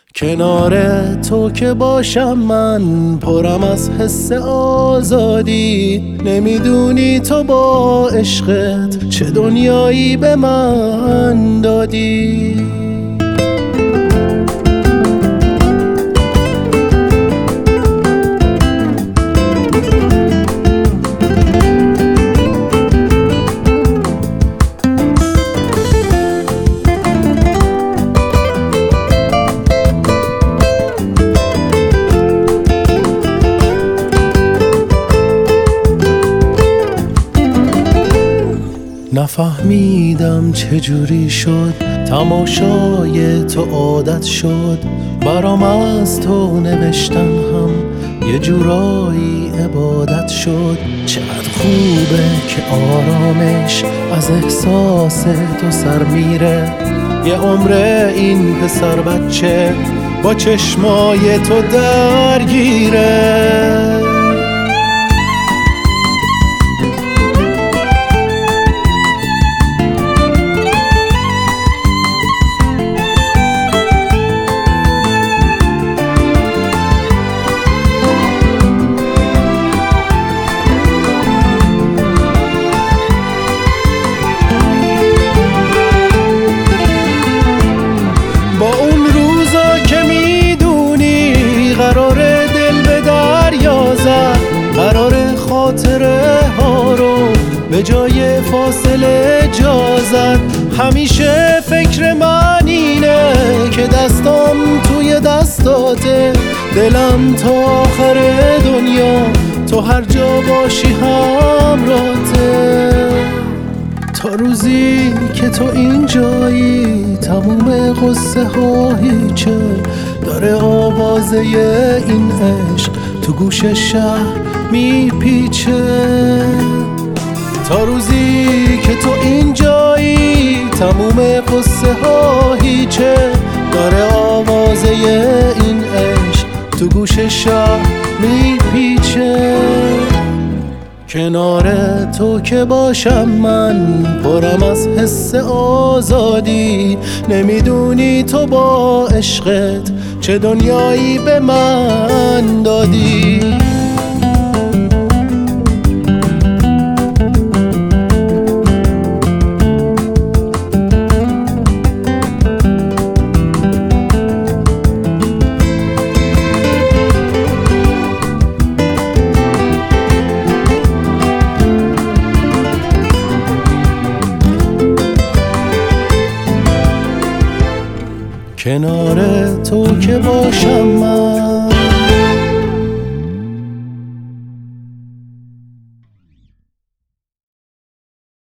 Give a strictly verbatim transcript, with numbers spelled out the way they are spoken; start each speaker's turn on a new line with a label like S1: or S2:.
S1: کنار تو که باشم من پرم از حس آزادی. نمیدونی تو با عشقت چه دنیایی به من دادی. نفهمیدم چجوری شد تماشای تو عادت شد. برام از تو نوشتن هم یه جورایی عبادت شد. چقدر خوبه که آرامش از احساس تو سر میره. یه عمر این پسر بچه با چشمای تو درگیره. خاطره ها رو به جای فاصله جا زد. همیشه فکر من اینه که دستم توی دستاته. دلم تا آخر دنیا تو هر جا باشی همراهته. تا روزی که تو اینجایی تموم قصه ها هیچه. داره آوازه این عشق تو گوش شهر میپیچه. تا روزی که تو اینجایی تموم قصه ها هیچه. داره آوازه این عشق تو گوش شهر میپیچه. کنار تو که باشم من پرم از حس آزادی. نمیدونی تو با عشقت چه دنیایی به من دادی. کنار تو که باشم من